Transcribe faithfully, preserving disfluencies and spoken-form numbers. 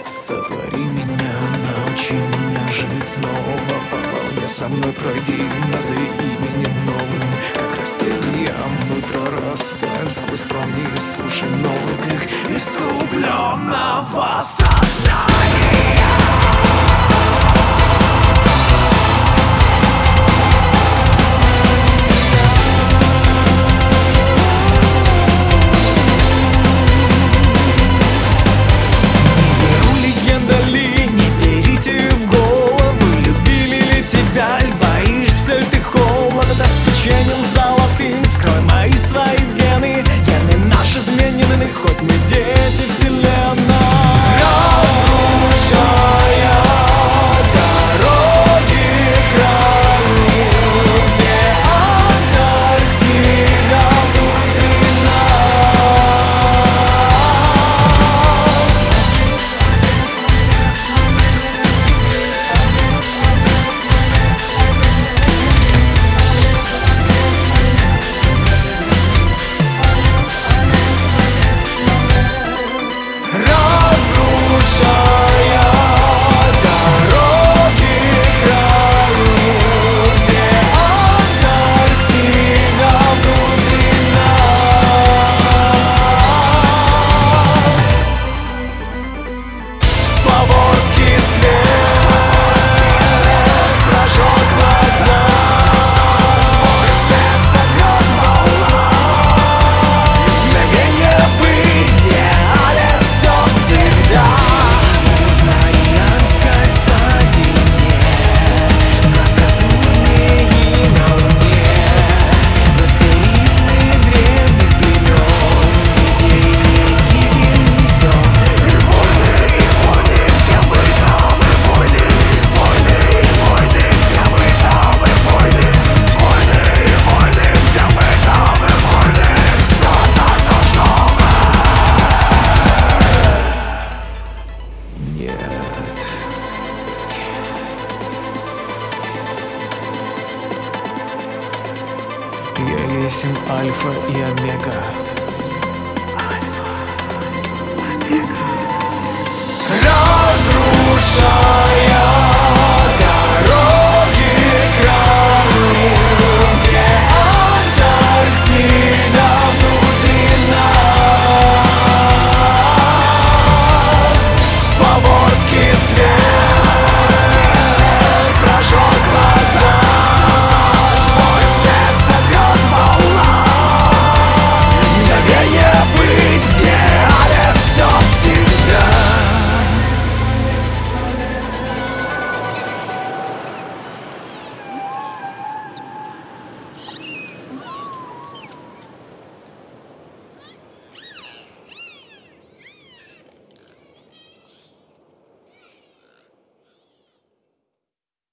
Сотвори меня, научи меня жить снова. По волне со мной пройди, назови именем новым. Как растениям мы прорастаем сквозь камни, слушай новый крик иступленного сознания. Золотым скрой мои свои вены. Гены наши изменены, хоть мы дети вселенной. Разрушая дороги крайние, где Антарктида внутри Я есть альфа и омега. Альфа, омега. Разрушай